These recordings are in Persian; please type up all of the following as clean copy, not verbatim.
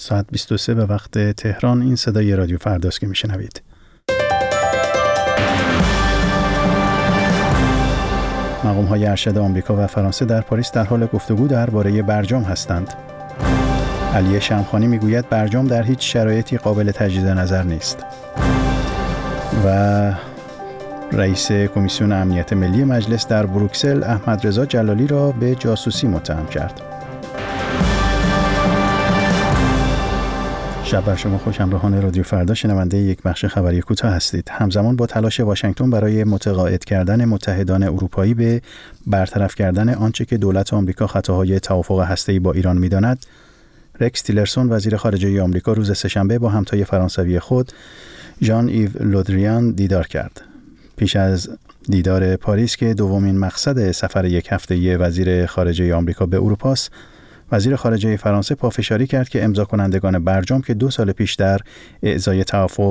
ساعت 23 به وقت تهران. این صدای رادیو فرداست که میشنوید. مقام‌های ارشد آمریکا و فرانسه در پاریس در حال گفتگو درباره برجام هستند. علی شمخانی میگوید برجام در هیچ شرایطی قابل تجدید نظر نیست. و رئیس کمیسیون امنیت ملی مجلس در بروکسل احمد رضا جلالی را به جاسوسی متهم کرد. شب بر شما خوش. همراهان رادیو فردا شنونده یک بخش خبری کوتاه هستید. همزمان با تلاش واشنگتن برای متقاعد کردن متحدان اروپایی به برطرف کردن آنچه که دولت آمریکا خطاهای توافق هسته‌ای با ایران می‌داند، رکس تیلرسون وزیر خارجه آمریکا روز سه‌شنبه با همتای فرانسوی خود ژان ایو لودریان دیدار کرد. پیش از دیدار پاریس که دومین مقصد سفر یک هفته‌ای وزیر خارجه آمریکا به اروپا است، وزیر خارجه فرانسه پافشاری کرد که امضا کنندگان برجام که 2 سال پیش در اعزای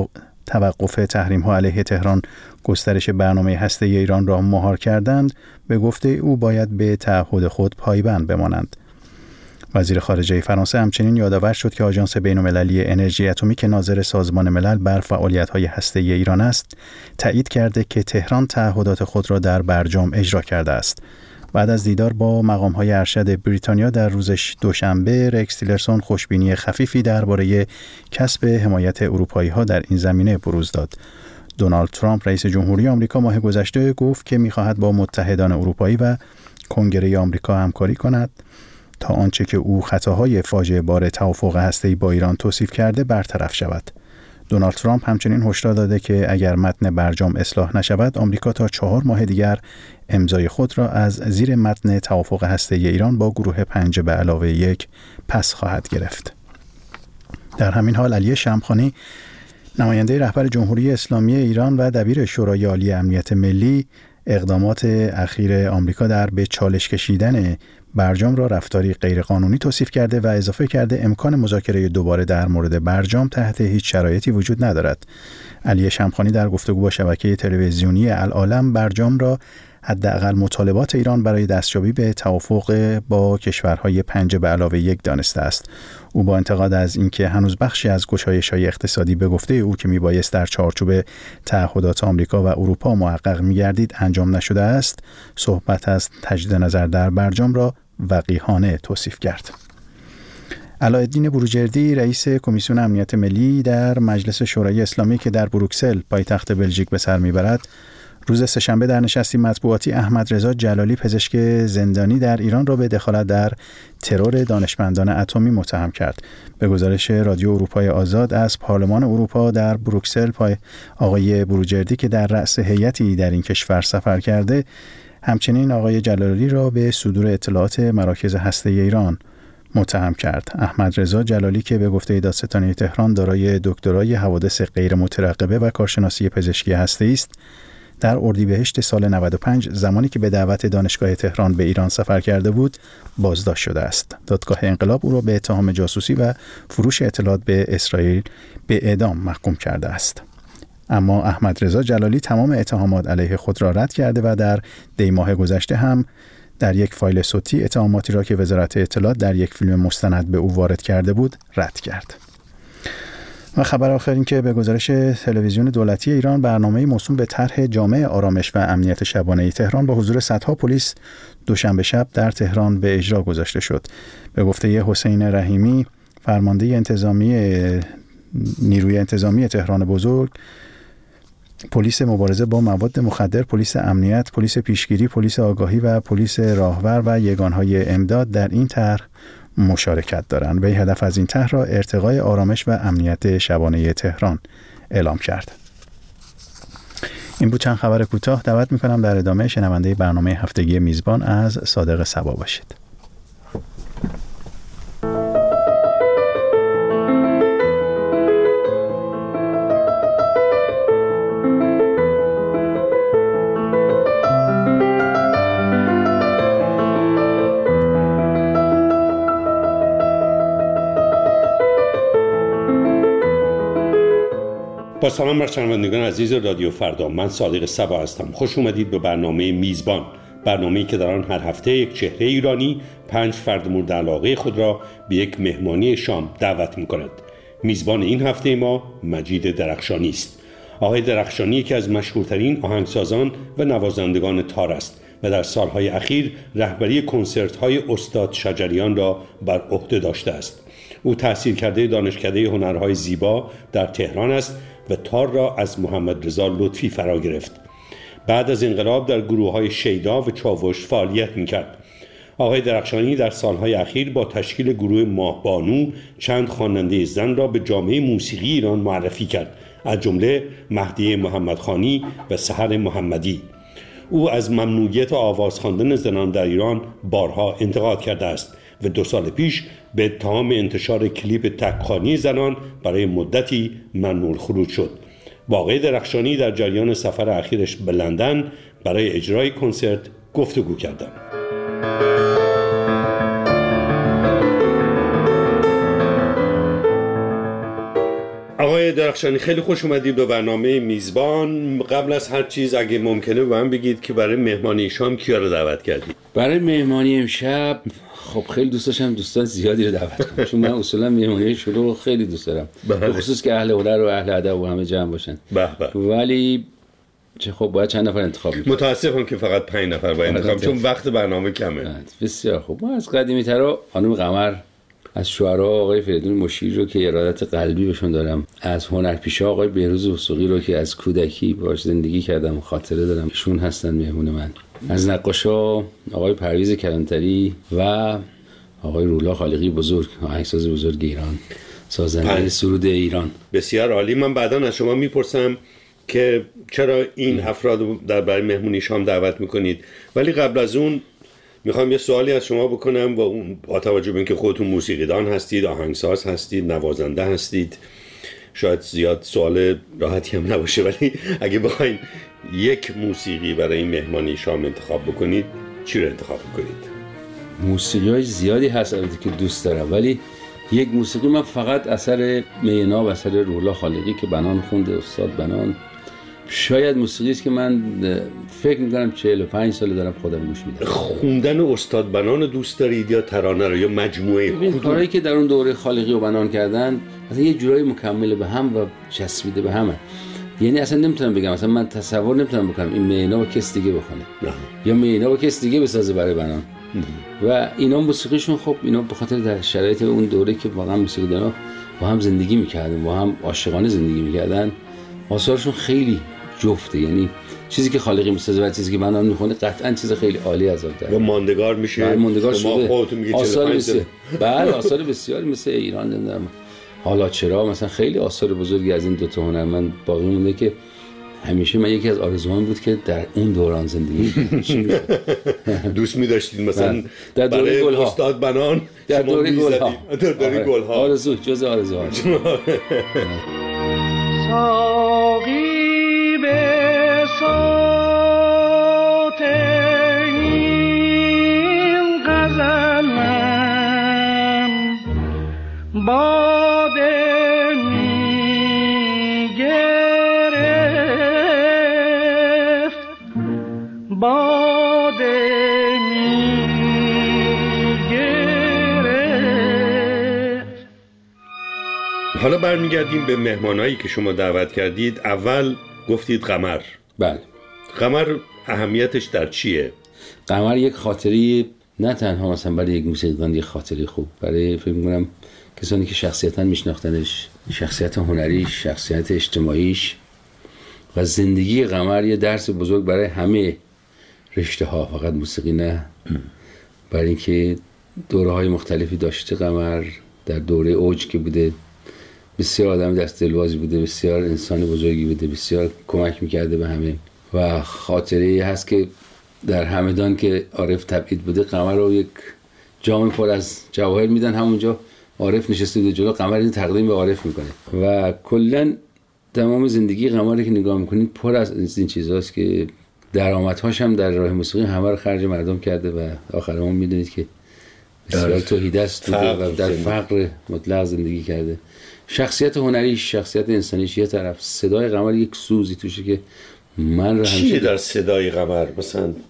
توقف تحریم‌ها علیه تهران گسترش برنامه هسته‌ای ایران را مهار کردند، به گفته او باید به تعهد خود پایبند بمانند. وزیر خارجه فرانسه همچنین یادآور شد که آژانس بین‌المللی انرژی اتمی که ناظر سازمان ملل بر فعالیت‌های هسته‌ای ایران است، تایید کرده که تهران تعهدات خود را در برجام اجرا کرده است. بعد از دیدار با مقام‌های ارشد بریتانیا در روز دوشنبه، رکس تیلرسون خوشبینی خفیفی درباره کسب حمایت اروپایی‌ها در این زمینه بروز داد. دونالد ترامپ رئیس جمهوری آمریکا ماه گذشته گفت که می‌خواهد با متحدان اروپایی و کنگره آمریکا همکاری کند تا آنچه که او خطاهای فاجعه بار توافق هسته‌ای با ایران توصیف کرده برطرف شود. دونالد ترامپ همچنین هشدار داده که اگر متن برجام اصلاح نشود، آمریکا تا 4 ماه دیگر امضای خود را از زیر متن توافق هسته‌ای ایران با گروه 5+1 پس خواهد گرفت. در همین حال علی شمخانی، نماینده رهبر جمهوری اسلامی ایران و دبیر شورای عالی امنیت ملی، اقدامات اخیر آمریکا در به چالش کشیدن برجام را رفتاری غیرقانونی توصیف کرده و اضافه کرده امکان مذاکره دوباره در مورد برجام تحت هیچ شرایطی وجود ندارد. علی شمخانی در گفتگو با شبکه تلویزیونی العالم برجام را حداقل مطالبات ایران برای دستیابی به توافق با کشورهای 5+1 دانسته است. او با انتقاد از اینکه هنوز بخشی از گشایش‌های اقتصادی به گفته او که میبایست در چارچوب تعهدات آمریکا و اروپا محقق می‌گردید انجام نشده است، صحبت از تجدید نظر در برجام را وقیحانه توصیف کرد. علاءالدین بروجردی رئیس کمیسیون امنیت ملی در مجلس شورای اسلامی که در بروکسل پایتخت بلژیک به سر میبرد، روز سه‌شنبه در نشستی مطبوعاتی احمد رضا جلالی پزشک زندانی در ایران را به دخالت در ترور دانشمندان اتمی متهم کرد. به گزارش رادیو اروپای آزاد از پارلمان اروپا در بروکسل، آقای بروجردی که در رأس هیئتی در این کشور سفر کرده، همچنین آقای جلالی را به صدور اطلاعات مراکز هسته‌ای ایران متهم کرد. احمد رضا جلالی که به گفته دادستانی تهران دارای دکترای حوادث غیر مترقبه و کارشناسی پزشکی هسته‌ای است، در اردیبهشت سال 95 زمانی که به دعوت دانشگاه تهران به ایران سفر کرده بود بازداشت شده است. دادگاه انقلاب او را به اتهام جاسوسی و فروش اطلاعات به اسرائیل به اعدام محکوم کرده است. اما احمد رضا جلالی تمام اتهامات علیه خود را رد کرده و در دی ماه گذشته هم در یک فایل صوتی اتهاماتی را که وزارت اطلاعات در یک فیلم مستند به او وارد کرده بود رد کرد. و خبر آخر این که به گزارش تلویزیون دولتی ایران، برنامه موسوم به طرح جامع آرامش و امنیت شبانه تهران با حضور صدها پلیس دوشنبه شب در تهران به اجرا گذاشته شد. به گفته حسین رحیمی، فرمانده نیروی انتظامی تهران بزرگ، پلیس مبارزه با مواد مخدر، پلیس امنیت، پلیس پیشگیری، پلیس آگاهی و پلیس راهور و یگانهای امداد در این طرح مشارکت دارند. وی هدف از این طرح را ارتقای آرامش و امنیت شبانه تهران اعلام کرد. این بود چند خبر کوتاه. دعوت می‌کنم در ادامه شنونده برنامه هفتگی میزبان از صادق صبا باشید. با سلام بر شنوندگان عزیز رادیو فردا، من صادق صبا هستم. خوش اومدید به برنامه میزبان، برنامه‌ای که در آن هر هفته یک چهره ایرانی 5 فرد مورد علاقه خود را به یک مهمانی شام دعوت می‌کند. میزبان این هفته ما مجید درخشانی است. آقای درخشانی یکی از مشهورترین آهنگسازان و نوازندگان تار است و در سالهای اخیر رهبری کنسرت‌های استاد شجریان را بر عهده داشته است. او تحصیل کرده دانشکده هنرهای زیبا در تهران است و تار را از محمد رضا لطفی فرا گرفت. بعد از انقلاب در گروه‌های شیدا و چاوش فعالیت می‌کرد. آقای درخشانی در سالهای اخیر با تشکیل گروه ماهبانو چند خواننده زن را به جامعه موسیقی ایران معرفی کرد، از جمله مهدیه محمدخانی و سحر محمدی. او از ممنوعیت آواز خواندن زنان در ایران بارها انتقاد کرده است و 2 سال پیش به اتهام انتشار کلیپ تک‌خوانی زنان برای مدتی ممنوع خروج شد. با آقای درخشانی در جریان سفر اخیرش به لندن برای اجرای کنسرت گفتگو کردم. آقای درخشانی خیلی خوش اومدید به برنامه میزبان. قبل از هر چیز اگه ممکنه به من بگید که برای مهمانی شام کیا رو دعوت کردید؟ برای مهمانی امشب خب خیلی دوست داشتم دوستان زیادی رو دعوت کنم، چون من اصولا مهمانی شلوغ رو خیلی دوست دارم، به خصوص که اهل هنر و اهل ادب و همه جمع باشن. ولی چه خب باید چند نفر انتخاب کنیم. متاسفم که فقط 5 نفر باید انتخاب، چون وقت برنامه کمه. بسیار خوب. ما از قدیمی‌ترا خانم قمر، از شعرا آقای فریدون مشیر رو که ارادت قلبی بهشون دارم، از هنرپیشا آقای بهروز وثوقی رو که از کودکی باهاش زندگی کردم خاطره دارم، ایشون هستن مهمون من. از نقاشا آقای پرویز کلانتری و آقای رولا خالقی بزرگ، آهنگساز بزرگ ایران، سازنده سرود ایران. بسیار عالی. من بعداً از شما میپرسم که چرا این افراد رو در برای مهمونی شام دعوت میکنید، ولی قبل از اون میخوام یه سوالی از شما بکنم و اون با توجه به اینکه خودتون موسیقیدان هستید، آهنگساز هستید، نوازنده هستید، شاید زیاد سوال راحتی هم نباشه، ولی اگه بخواید یک موسیقی برای این مهمانی شام انتخاب بکنید چی رو انتخاب بکنید؟ موسیقی‌های زیادی هست که دوست دارم، ولی یک موسیقی من فقط اثر مینا و اثر رولا خالقی که بنان خونده، استاد بنان، شاید موسیقی است که من فکر می‌کنم 45 سال دارم خودم گوش میدم. خوندن استاد بنان دوست دارید یا ترانه رو یا مجموعه خودم؟ کارهایی که در اون دوره خالقی و بنان کردن اصلا یه جورایی مکمل به هم و چسبیده به همه. یعنی اصلا نمیتونم بگم، اصلا من تصور نمیتونم بکنم این مینا با کس دیگه بخونه یا مینا با کس دیگه بسازه برای بنان. و اینا موسیقیشون خب اینا به خاطر در شرایط اون دوره که واقعا موسیقیدانا با هم زندگی می‌کردن، با هم عاشقانه زندگی می‌کردن، آثارشون خیلی جفته. یعنی چیزی که خالقی میسازه و چیزی که بنان میخونه قطعا چیز خیلی عالی از اون داره و ماندگار میشه. ماندگار شده. خودتون میگید آثار بسیار بله آثار بسیاری مثل ایران نمیدونم حالا چرا مثلا خیلی آثار بزرگی از این 2 تا هنرمند باقی مونده که همیشه من یکی از آرزوام بود که در اون دوران زندگی دوست می-داشتید مثلا در دوره گلها استاد بنان در دوره گلها در دوره گلها آرزو جز آرزوها ساقی به صوت این غزل من باده میگرفت باده میگرفت. حالا برمیگردیم به مهمانایی که شما دعوت کردید. اول گفتید قمر. بله. قمر اهمیتش در چیه؟ قمر یک خاطری نه تنها مثلا برای یک موسیقیدان، یک خاطری خوب برای فکر می‌کنم کسانی که شخصیتاً میشناختنش، شخصیت هنریش، شخصیت اجتماعیش و زندگی قمر یه درس بزرگ برای همه رشته‌ها، فقط موسیقی نه. برای اینکه دوره‌های مختلفی داشته قمر، در دوره اوج که بوده بسیار آدم دست دلبازی بوده، بسیار انسان بزرگی بوده، بسیار کمک میکرده به همه و خاطره هست که در همدان که عارف تبعید بوده قمر رو یک جام پر از جواهر میدن، همونجا عارف نشسته بوده جلو، قمر این تقدیم به عارف میکنه و کلا تمام زندگی قمر که نگاه میکنید پر از این چیزاست که درآمدهاش هم در راه موسیقی همه رو خرج مردم کرده و آخرام میدونید که بسیار توحیده است و در فقر مطلق زندگی کرده. شخصیت هنریش، شخصیت انسانیش یه طرف، صدای قمر یک سوزی توشه که من رو چیه در صدای قمر مثلا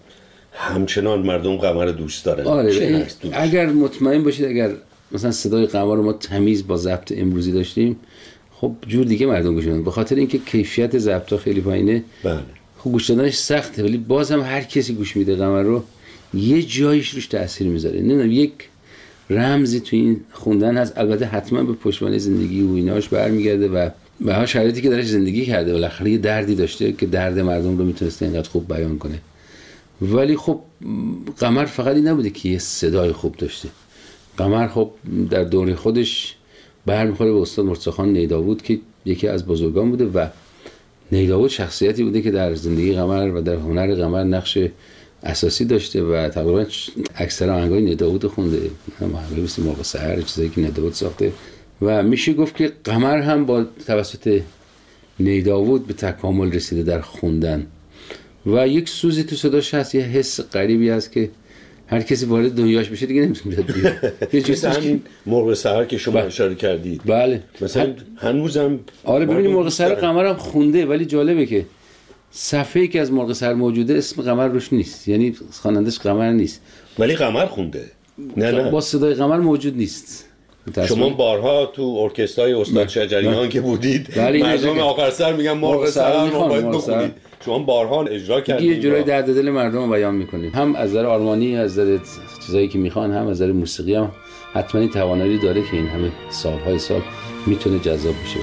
همچنان مردم قمر رو دوست دارن. آره اگر مطمئن باشید اگر مثلا صدای قمر رو ما تمیز با ضبط امروزی داشتیم خب جور دیگه مردم گوش میدن. به خاطر اینکه کیفیت ضبط‌ها خیلی پایینه بله خب گوش دادنش سخته، ولی بازم هر کسی گوش میده قمر رو یه جایش روش تأثیر میذاره. نمیدونم یک رمزی تو این خوندن هست، البته حتما به پشتوانه زندگی و ایناش برمیگرده و به هر شرایطی که درش زندگی کرده بالاخره یه دردی داشته که درد مردم رو میتونسته اینقدر خوب بیان کنه. ولی خب قمر فقط این نبوده که یه صدای خوب داشته. قمر خب در دوره خودش برمیخوره به استاد مرتضی نیداود که یکی از بزرگان بوده و نیداود شخصیتی بوده که در زندگی قمر و در هنر قمر نقش اساسی داشته و تقریبا اکثر آهنگای نیداود خونده، آهنگای مثل مرغ سحر، چیزایی که نیداود ساخته و میشه گفت که قمر هم با توسط نیداود به تکامل رسیده در خوندن و یک سوزی تو صداش هست، یه حس غریبی هست که هر کسی وارد دنیاش بشه دیگه نمیتونه بیاد بیرون. یه چیزی همین مرغ سحر که شما اشاره کردید. بله مثلا هنوزم آره ببینید مرغ سحر قمر هم خونده، ولی جالبه که صفحه‌ای که از مرغ سحر موجوده اسم قمر روش نیست، یعنی خوانندش قمر نیست ولی قمر خونده. نه با صدای قمر موجود نیست. شما بارها تو ارکسترای استاد شجریان که بودید مردم آخر سر میگن مرغ سحر ما باید بخونید، شما بارها اجرا کردید. یه جورایی درد دل مردم رو بیان میکنیم، هم از نظر آرمانی، از نظر چیزایی که میخوان، هم از نظر موسیقی هم حتما توانایی داره که این همه سالهای سال میتونه جذاب بشه.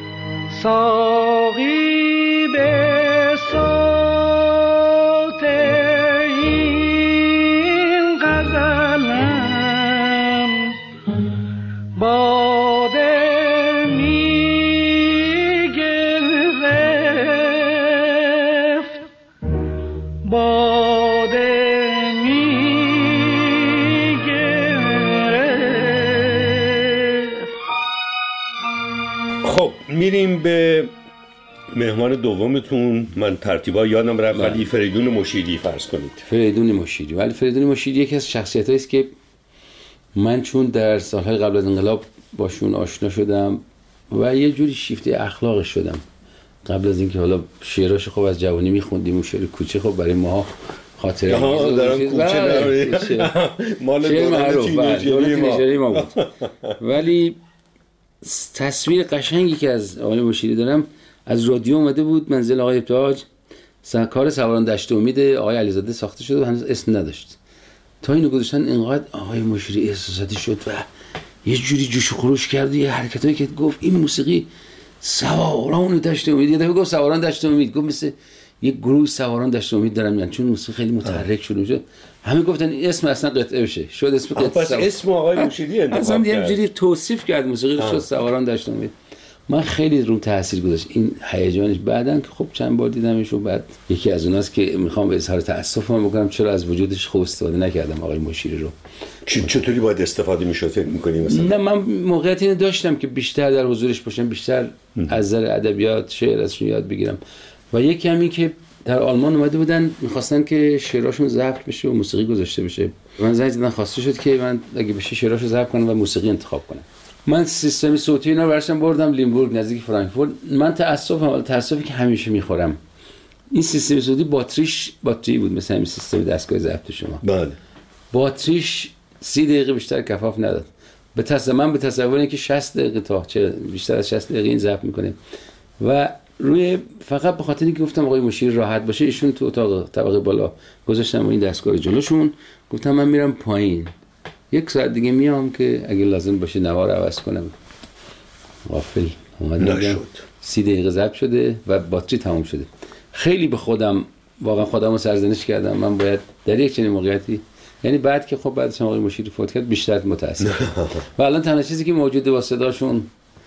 ساقی به صوت این غزلم باده میگرفت، باده میگرفت. خب میریم به مهمان دومتون. من ترتیبا یادم رفت ولی فریدون مشیری فرض کنید. فریدون مشیری، ولی فریدون مشیری یکی از شخصیتایی است که من چون در سالهای قبل از انقلاب باشون آشنا شدم و یه جوری شیفته اخلاقش شدم. قبل از اینکه حالا شعراش خب از جوانی میخوندیم و شعر کوچه خب برای ما خاطره دارم کوچه مال تینیجری ما بود. ولی تصویر قشنگی که از آقای مشیری دارم، از رادیو اومده بود منزل آقای ابتهاج، کار سواران دشت امید آقای علیزاده ساخته شده و هنوز اسم نداشت. تا اینو گذاشتن اینقدر آقای مشیری احساساتی شد و یه جوری جوش و خروش کرد، یه حرکتایی که گفت این موسیقی سواران دشت امید. یه دفعه گفت سواران دشت امید، گفت مثل یه گروه سواران دشت امید دارم میان، چون موسیقی خیلی متحرک شده میشه. همه گفتن این اسم اصلا قطعه بشه، شد اسم قطعه. پس اسم آقای مشیری انتخاب کرد. اصلا یه جوری توصیف کرد موسیقی شد سواران دشت امید. من خیلی روم تاثیر گذاشت این هیجانش. بعدن که خب چند بار دیدمش و بعد یکی از اوناست که میخوام به اظهار تاسفم بکنم چرا از وجودش خوب استفاده نکردم آقای مشیری رو. چطوری باید استفاده میشد فکر می‌کنی مثلا؟ نه من موقعیتی اینو داشتم که بیشتر در حضورش باشم، بیشتر از نظر ادبیات شعر ازشون یاد بگیرم و یکی همین که در آلمان اومده بودن می‌خواستن که شعراشون ضبط بشه و موسیقی گذاشته بشه. من زنگ زدن خواسته شد که من اگه بشه شعراشو ضبط کنم و موسیقی انتخاب کنم. من سیستم صوتی اینا برشم بردم لیمبورگ نزدیک فرانکفورت. من تأسفی که همیشه میخورم، این سیستم صوتی باتری بود مثل همین سیستم دستگاه ضبط شما. بله. باتریش 30 دقیقه بیشتر کفاف نداد. من به تصور اینکه 60 دقیقه تا بیشتر از 60 دقیقه این ضبط میکنه و روی فقط به خاطر اینکه گفتم آقای مشیری راحت باشه، ایشون تو اتاق طبقه بالا گذاشتم این دستگاه رو جلوشون، گفتم من میرم پایین، 1 ساعت دیگه میام که اگه لازم باشه نوا رو عوض کنم. غافل اومدم 30 دقیقه ضبط شده و باتری تمام شده. خیلی به خودم واقعا خودمو سرزنش کردم، من باید در یک چنین موقعیتی، یعنی بعد که خب بعدش آقای مشیری فوت کرد بیشتر متأسفم و الان تنها چیزی که موجوده با صداشون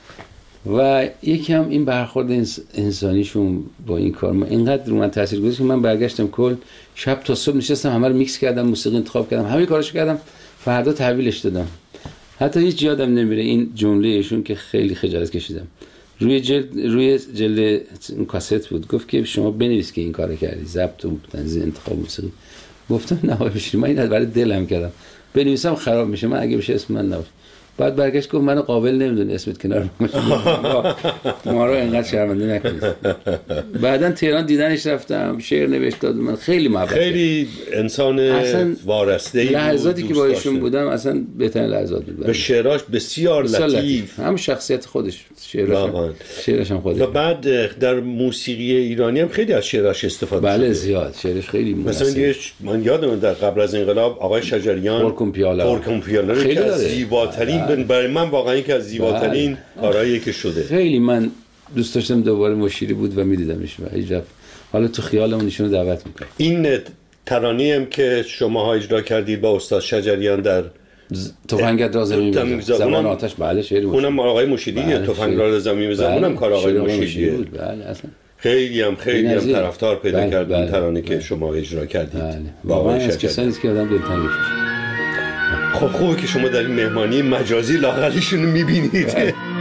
و یکی هم این برخورد انسانیشون با این کار ما اینقدر رو من تاثیر گذاشت که من برگشتم کل شب تا صبح نشستم همه رو میکس کردم، موسیقی انتخاب کردم، همه کاراشو کردم، فردا تحویلش دادم. حتی هیچ یادم نمیره این جمله ایشون که خیلی خجالت کشیدم. روی جلد این کاست بود، گفت که شما بنویس که این کارو کردی، ضبط و تنظیم انتخاب موسیقی. گفتم نه آقای مشیری من این برای دلم کردم، بنویسم خراب میشه، من اگه بشه اسم من نباشه. بعد برگشت گفت منو قابل نمیدونی اسمت کنار ما رو اینقدر شرمنده نکنید. بعدن تهران دیدنش رفتم، شعر نوشت داد من، خیلی محبت، خیلی انسان وارسته ای. لحظاتی که با ایشون بودم اصلا بهترین لحظات بود. به شعراش بسیار لطیف، هم شخصیت خودش، شعرش هم خودش. و بعد در موسیقی ایرانی هم خیلی از شعراش استفاده شده. بله زیاد، شعرش خیلی مثلا دیگه من یادم در قبل از انقلاب آقای شجریان پرکن پیاله خیلی از زیباترین، برای من واقعا یکی از زیباترین کارهایی که شده. خیلی من دوست داشتم دوباره مشیری بود و میدیدمش و هیچ وقت حالا تو خیالمون ایشونو دعوت میکنم. این ترانه‌ای هم که شماها اجرا کردید با استاد شجریان در تفنگت را زمین بزن، زمان آتش، بله شعر بود. اونم آقای مشیریه. تفنگ را زمین بزن اونم کار آقای مشیریه بود. بله اصلا خیلی هم طرفدار پیدا کرد اون ترانه که شما اجرا کردید. واقعا از کسانی که آدم دلتنگش میشه. خب خوبه که شما در این مهمانی مجازی لااقلشون رو میبینید.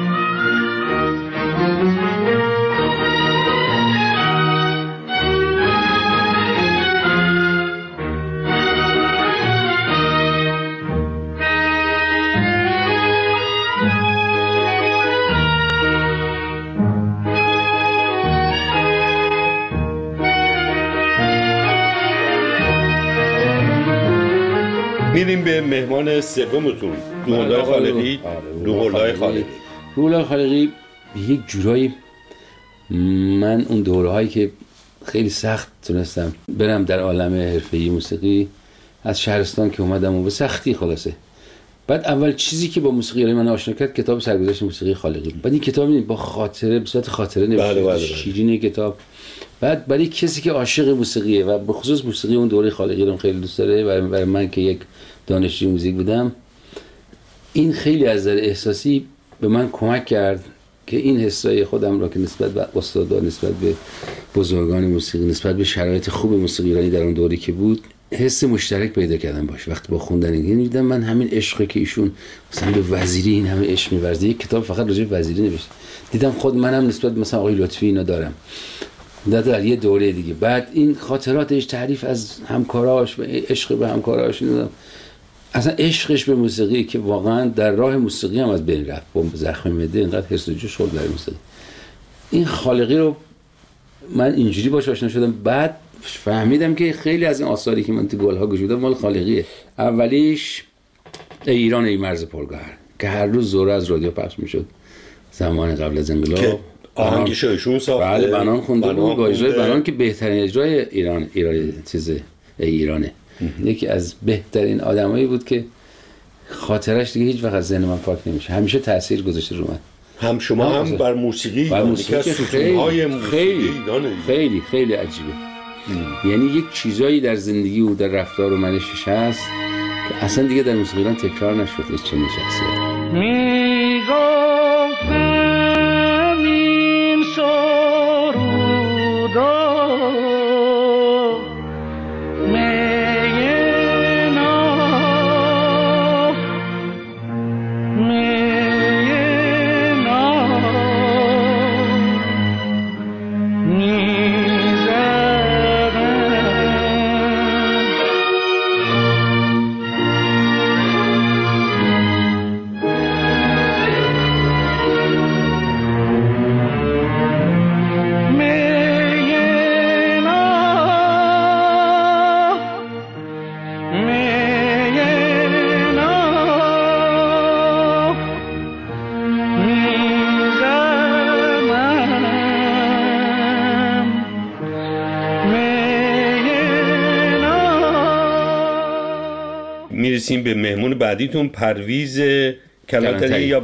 میریم به مهمان سومتون، روح‌الله خالقی. روح‌الله خالقی یک جورایی من اون دوره‌هایی که خیلی سخت تونستم برم در عالم حرفه‌ای موسیقی، از شهرستان که اومدم و به سختی خلاصه، بعد اول چیزی که با موسیقی من آشنا کرد کتاب سرگذشت موسیقی خالقی. بعد این کتاب با خاطره، به صورت خاطره نوشته، شیرین کتاب. بعد برای کسی که عاشق موسیقیه و به خصوص موسیقی اون دوره خالقی رو خیلی دوست داره و برای من که یک دانشجوی موزیک بودم، این خیلی از نظر احساسی به من کمک کرد که این حسای خودم را که نسبت به استادا، نسبت به بزرگان موسیقی، نسبت به شرایط خوب موسیقی ایرانی در اون دوری که بود، حس مشترک پیدا کردم باش. وقتی با خوندن این دیدم من همین عشقی که ایشون مثلا به وزیری این همه عشق می‌ورزه، یک کتاب فقط راجع به وزیری نوشته، دیدم خود منم نسبت مثلا آقای لطفی اینا دارم در یه دوره دیگه. بعد این خاطراتش، تعریف از همکاراش و عشق به همکاراش، اصلا عشقش به موسیقی که واقعا در راه موسیقی هم از بین رفت با زخم معده، اینقدر حرص و جوش خورد برای موسیقی. این خالقی رو من اینجوری باهاش آشنا شدم. بعد فهمیدم که خیلی از این آثاری که من تو گل‌ها گوش میدم مال خالقیه. اولیش ای ایران ای مرز پرگوهر که هر روز ظهر از رادیو پخش میشد زمان قبل از انقلاب. آهنگش ایشون ساخته. بله بنان خونده بود با اجرای بنان که بهترین اجرای ایرانی چیزه ای ایرانه. یکی از بهترین آدمایی بود که خاطرش دیگه هیچ وقت از ذهن من پاک نمیشه، همیشه تاثیر گذاشته رو من. هم شما هم بر موسیقی که خیلی خیلی عجیبه. یعنی یک چیزایی در زندگی و در رفتار و منشش هست که اصلا دیگه در موسیقی ایران تکرار نشد. چنین شخصیت میگفتم این سرودا میرسیم به مهمون بعدیتون، پرویز کلانتری یا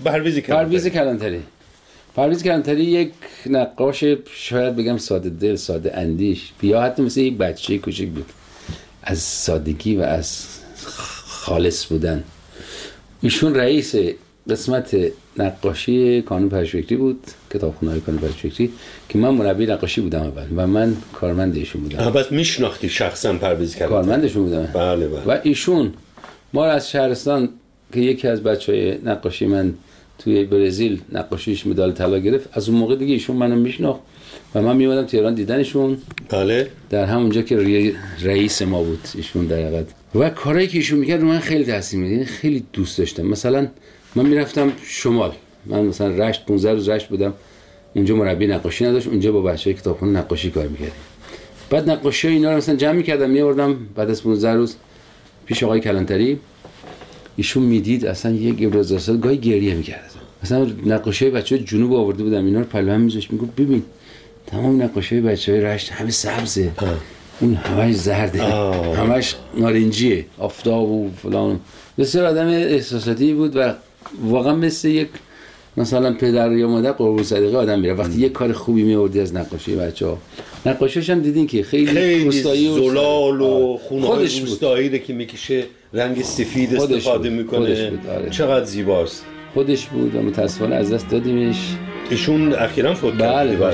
پرویز کلانتری یک نقاش شاید بگم ساده دل، ساده اندیش، یا حتی مثل یک بچه کوچک بود از سادگی و از خالص بودن. ایشون رئیس قسمت نقاشی کانون پژوهشی بود، کتابخونه‌های کانون پژوهشی، که من مربی نقاشی بودم اول و من کارمند ایشون بودم. البته میشناختی شخصا پرویز کلانتری؟ کارمندشون بودم. بله. و ایشون ما از شهرستان که یکی از بچهای نقاشی من توی برزیل نقاشیش مدال طلا گرفت، از اون موقع دیگه ایشون منو میشناخت و من میومدم تهران دیدنشون. بله. در همونجا که رئیس ما بود ایشون در حقیقت، و کارهایی که ایشون میکرد من خیلی تاثیر می‌کرد، خیلی دوست داشتم. مثلا من میرفتم شمال، من مثلا رشت 15 روز رشت بودم، اونجا مربی نقاشی نداشت، اونجا با بچه‌های کتابخونه نقاشی کار می‌کردیم. بعد نقاشی اینا رو مثلا جمع می‌کردم می‌آوردم بعد از 15 روز پیش آقای کلانتری. ایشون میدید اصلا یک ابراز گاهی گریه می‌کرد. مثلا نقاشی بچه‌های جنوب آورده بودم اینا رو پلوام می‌ذاشت، میگفت ببین تمام نقاشی بچه‌های رشت همه سبزه، اون همش زرده، همش نارنجیه، آفتاب و فلان. بسیار آدم احساساتی بود و واقعا مثل یک مثلا پدر یا مادر قربون صدقه آدم میره وقتی یک کار خوبی میوردی از نقاشی بچه‌ها. نقاشیش هم دیدین که خیلی روستایی و زلال و خونه‌های روستایی که میکشه، رنگ سفید استفاده میکنه، چقدر زیباست. خودش بود و متاسفانه از دست دادیمش. ایشون اخیراً فوت کرد. بله بله.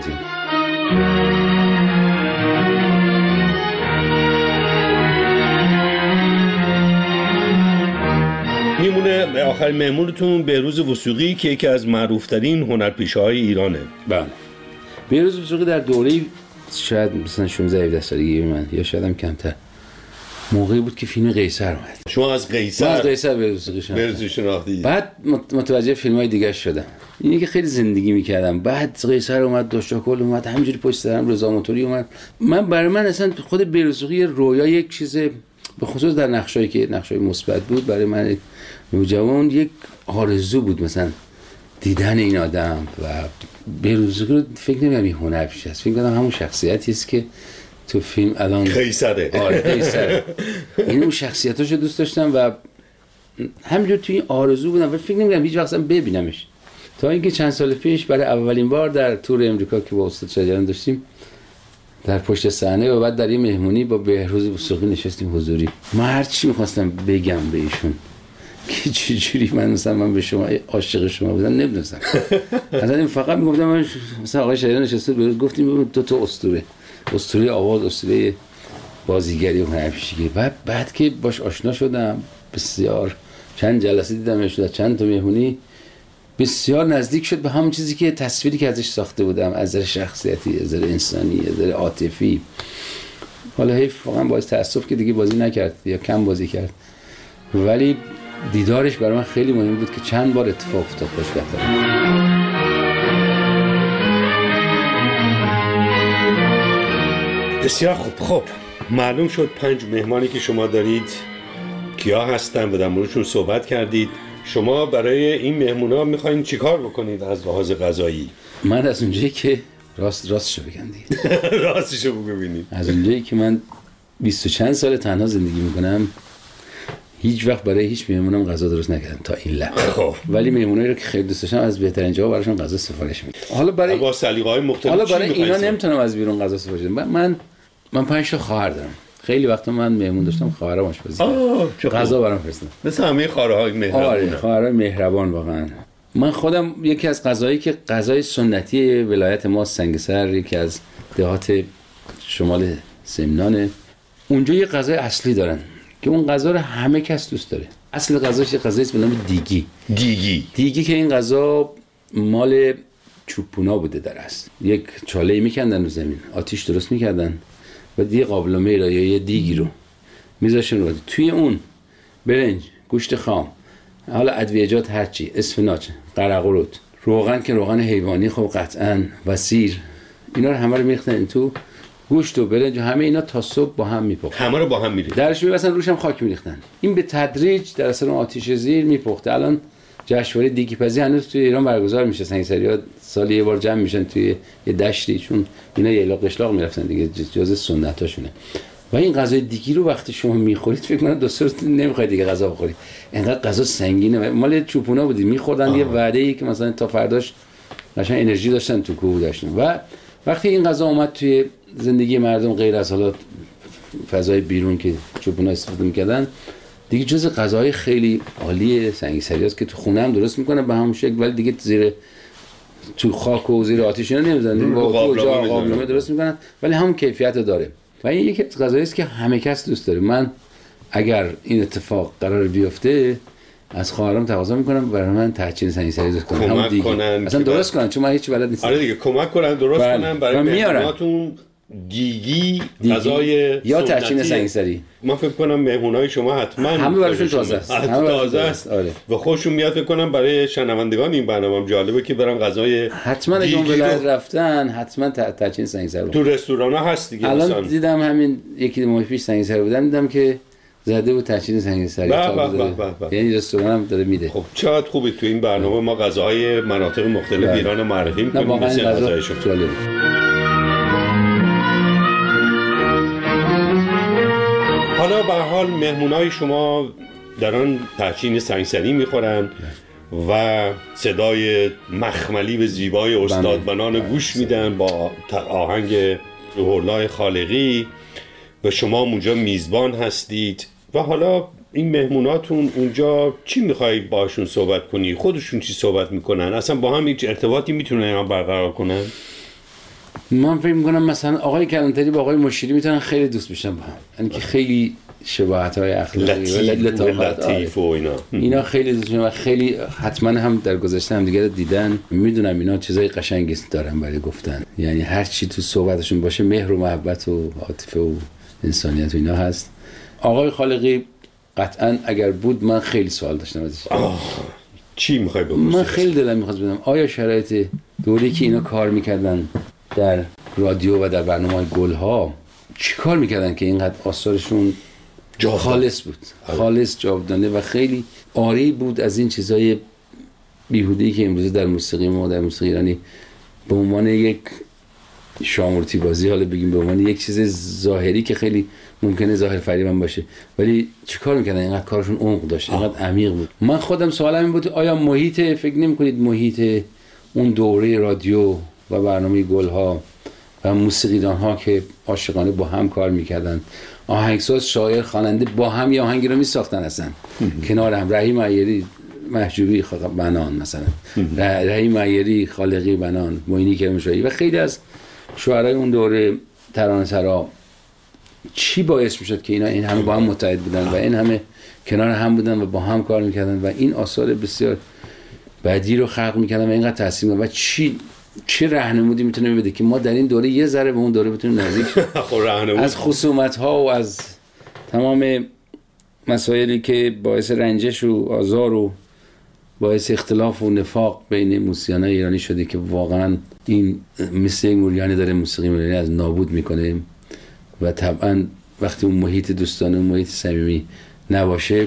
میمونه آخرین مهمونتون بهروز وثوقی که یکی از معروف‌ترین هنرپیشه‌های ایرانه. بله. بهروز وثوقی در دوره شاید مثلا 16 سالگی من یا شاید هم کمتر موقعی بود که فیلم قیصر اومد. شما از قیصر بهروز شناختی. بعد متوجه فیلم‌های دیگه شدم. اینی که خیلی زندگی می‌کردم. بعد قیصر اومد، داشتاکل اومد، همینجوری پشت سرم رضا موتوری اومد. برای من اصلا خود بهروز وثوقی رویا یک چیز به خصوص در نقشایی که نقشای مثبت بود برای من نوجوان یک آرزو بود مثلا دیدن این آدم و بهروز وثوقی رو فکر نمی‌کنم این هنرپیشه است، فکر کنم همون شخصیتی است که تو فیلم الان قیصره. آره قیصره. این اون شخصیتاشو دوست داشتم و همینجور توی این آرزو بودم و فکر نمی‌کنم هیچ وقت ببینمش تا اینکه چند سال پیش برای اولین بار در تور امریکا که با استاد شجریان داشتیم در پشت صحنه و بعد در یه مهمونی با بهروز وثوقی نشستیم حضوری. من هر چی می‌خواستم بگم به ایشون که چجوری من به شما عاشق شما بودم نمی‌دونستم. اصلا این فقط میگفتم من مثلا آقای شجریان نشسته بود گفتیم دو تا اسطوره آواز، اسطوره بازیگری و هنرپیشگی. و بعد که باش آشنا شدم بسیار چند جلسه دیدمش در چند تا مهمونی بسیار نزدیک شد به همون چیزی که تصویری که ازش ساخته بودم از نظر شخصیتی، از نظر انسانی، از نظر عاطفی. حالا حیف واقعا باعث تأسف که دیگه بازی نکرد یا کم بازی کرد، ولی دیدارش برای من خیلی مهم بود که چند بار اتفاق افتاد خوشبختانه. بسیار خوب. خب معلوم شد 5 مهمانی که شما دارید کیا هستن و در موردشون صحبت کردید. شما برای این مهمونا میخواین چیکار بکنید از لحاظ غذایی؟ من از اونجایی که راستشو بگم دیگه راستشو ببینید، از اونجایی که من 20 و چند سال تنها زندگی میکنم هیچ وقت برای هیچ مهمونم غذا درست نکردم تا این لحظه. خب ولی مهمونایی رو که خیلی دوست داشتم از بهترین جاها براشون غذا سفارش میدم. حالا برای با سلیقه‌های مختلف حالا برای اینا نمیتونم از بیرون غذا سفارش بدم. من 5 تا خواهر دارم. خیلی وقتا من مهمون داشتم خواهرام آشپزی کردن، غذا برام فرستادن، مثل همه خواهرهای مهربان. آره خواهرای مهربان واقعا. من خودم یکی از غذایی که غذای سنتی ولایت ما سنگسر، یکی از دهات شمال سمنانه، اونجا یه غذای اصلی دارن که اون غذا رو همه کس دوست داره. اصل غذاش یه غذایی به نام دیگی که این غذا مال چوپونا بوده در اصل. یک چاله میکندن رو زمین، آتیش درست میکردن و دیگه قابلمه را یا یه دیگی رو میذاشتن رو توی اون برنج، گوشت خام، حالا ادویجات هرچی، اسفناج، قرقرود، روغن که روغن حیوانی خب قطعاً و سیر، اینا رو همه رو میریختن تو گوشت و برنج، همه اینا تا صبح با هم میپخت، همه رو با هم میریختن، درش می‌بستن روش هم خاک میریختن. این به تدریج در اثر آتش زیر میپخته. الان جشنواره دیگی پزی هنوز توی ایران برگزار میشه، سنگسری‌ها سالی یه بار جمع میشن توی یه دشتی، چون اینا یه الاغ قشلاق میرفتن دیگه، جزء سنتاشونه. و این غذای دیگی رو وقتی شما میخورید فکر کنم دو سه روز نمیخواید دیگه غذا بخورید، اینقدر غذا سنگینه. مال چوپونا بودی، میخوردن یه وعده‌ای که مثلا تا فرداش قشنگ انرژی داشتن تو کوه داشتن. و وقتی این غذا اومد توی زندگی مردم غیر از حالا فضای بیرون که چوپونا استفاده میکردن، دیگه جز غذاهای خیلی عالی سنگسری است که تو خونه هم درست میکنن به همون شکل، ولی دیگه زیر تو خاک و زیر آتش اینا نمیذارن، با قابلمه درست میکنن ولی همون کیفیت داره. و این یکی از غذایی است که همه کس دوست داره. من اگر این اتفاق قرار بیفته از خواهرام تقاضا میکنم برای من تحچین سنگسری درست کنن، همون دیگه اصلا درست کنن، چون من هیچ بلد نیستم. آره دیگه کمک کنن درست کنن برای مهموناتون دیگی غذای یا سنتی تحچین سنگسری. من فکر کنم مهمونای شما حتما همه براشون تازه است. همه تازه است. آره. و خوششون میاد. فکر کنم برای شنوندگان این برنامه هم جالبه که برن غذای حتما اگه اون ولایت رفتن حتما تحچین سنگسری تو رستوران‌ها هست دیگه. الان مثلا دیدم همین یکی ماه پیش سنگسری بودم، دیدم که زده بود تحچین سنگسری. یعنی رستوران هم داره میده. خب چقدر خوبه تو این برنامه ما غذاهای مناطق مختلف ایران رو معرفی می‌کنیم. مثل غذای شما. حالا به هر حال مهمونای شما دارن تحچین سنگسری میخورن و صدای مخملی و زیبای استاد بنان گوش میدن با آهنگ روح الله خالقی و شما اونجا میزبان هستید. و حالا این مهموناتون اونجا چی میخوایی باشون صحبت کنی؟ خودشون چی صحبت میکنن؟ اصلا با هم هیچ ارتباطی میتونن برقرار کنن؟ من فکر میکنم مثلا آقای کلانتری با آقای مشیری میتونن خیلی دوست بشن با هم، یعنی که خیلی شباهت‌های اخلاقی و لطیف و اینا خیلی دوست و خیلی حتما هم در گذشته هم دیگه رو دیدن، میدونم اینا چیزای قشنگی دارن برای گفتن. یعنی هر چی تو صحبتشون باشه مهر و محبت و عاطفه و انسانیت و اینا هست. آقای خالقی قطعا اگر بود من خیلی سوال داشتم ازش. چی میخوای بگی؟ من خیلی دلم میخواد بدونم آیا شرایط دوری که اینا کار میکردن در رادیو و در برنامه‌های گلها چی کار میکردن که اینقدر آثارشون خالص بود، خالص جاودانه و خیلی عاری بود از این چیزای بیهوده‌ای که امروز در موسیقی ما در موسیقی ایرانی به عنوان یک شامورتی بازی، حالا بگیم به عنوان یک چیز ظاهری که خیلی ممکنه ظاهر فریبم باشه، ولی چیکار میکنن اینقدر کارشون عمق داشت، اینقدر عمیق بود. من خودم سوالم این بود آیا محیط، فکر نمی‌کنید محیط اون دوره رادیو و برنامه گلها و موسیقیدان‌ها که عاشقانه با هم کار میکردن، آهنگساز، شاعر، خواننده با هم یه آهنگی رو میساختن اصلا کنار هم، رحیم عیاری محجوبی بنان مثلا، رحیم عیاری خالقی بنان، معینی کرمانشاهی و خیلی از شاعرای اون دوره ترانه‌سرا، چی باعث میشد که اینا این همه با هم متحد بودن و این همه کنار هم بودن و با هم کار میکردن و این آثار بسیار بعدی رو خلق میکردن و اینقدر تاثیر و چه راهنمودی میتونه بده که ما در این دوره یه ذره به اون دوره بتونیم نزدیک از خصومت ها و از تمام مسائلی که باعث رنجش و آزار و باعث اختلاف و نفاق بین موسیقیان ایرانی شده که واقعا این مثل موریانی داره موسیقی ایرانی از نابود میکنه و طبعا وقتی اون محیط دوستانه و محیط صمیمی نباشه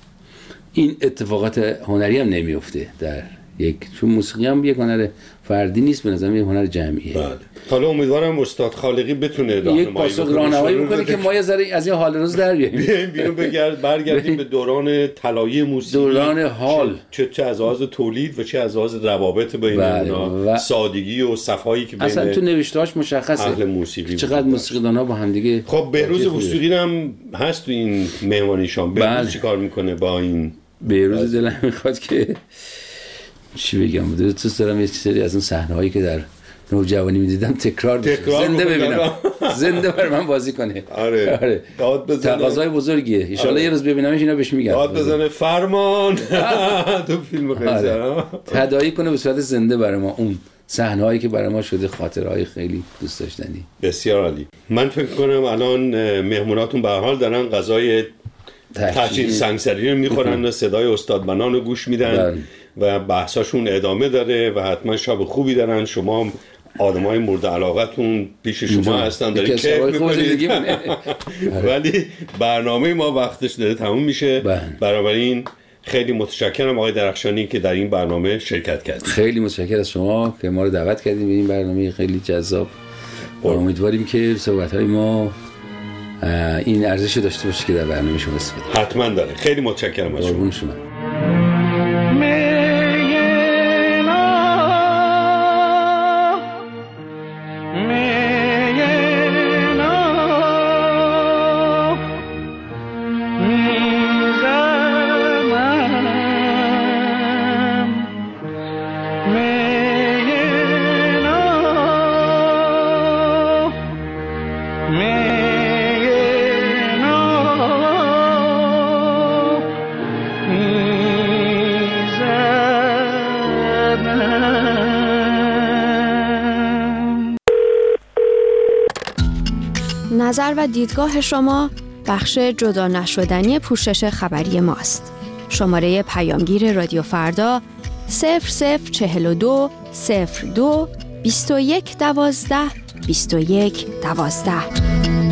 این اتفاقات هنری هم نمیفته در یک، چون موسیقی هم یک هنر فردی نیست، به نظرم یک هنر جمعیه. بله. حالا امیدوارم استاد خالقی بتونه راهنمایی بکنه که ما یه ذره از این حال روز در بیاییم بیرون برگردیم به دوران طلایی موسیقی، دوران حال، چه از لحاظ تولید و چه از لحاظ روابط بین اونا، سادگی و صفایی که بین اصلا تو نوشته‌هاش مشخصه اهل موسیقی چقدر موسیقی‌دان‌ها با هم دیگه. خب بهروز وثوقی هم هست تو این مهمانی شام. بهروز چیکار میکنه با این؟ بهروز دلم میخواد که چی بگم، دوست دارم یه سری از اون صحنه‌هایی که در نوجوانی می‌دیدم تکرار زنده ببینم، زنده بر من بازی کنه. آره. داد بزنه. تقاضای بزرگیه. ان شاءالله یه روز ببینمش اینا بهش میگم. داد بزنه فرمان تو فیلم خیلی تداعی کنه به صورت زنده برای ما اون صحنه‌هایی که برای ما شده خاطرهای خیلی دوست داشتنی. بسیار عالی. من فکر کنم الان مهموناتون به هر حال دارن غذای تحچین سنگسری رو میخورن و صدای استاد بنان رو گوش میدن و بحثاشون ادامه داره و حتما شب خوبی دارن. شما آدمای مورد علاقتون پیش شما هستن، دارین کیف میکنید ولی برنامه ما وقتش داره تموم میشه. بنابراین خیلی متشکرم آقای درخشانی که در این برنامه شرکت کردید. خیلی متشکرم از شما که ما رو دعوت کردید به این برنامه خیلی جذاب. امیدواریم که صحبت‌های ما این ارزش داشته باشه که در برنامه شما استفاده. حتما داره. خیلی متشکرم از شما. Me نظر و دیدگاه شما بخش جدا نشدنی پوشش خبری ماست. شماره پیامگیر رادیو فردا 0042 02 21 12 21 12.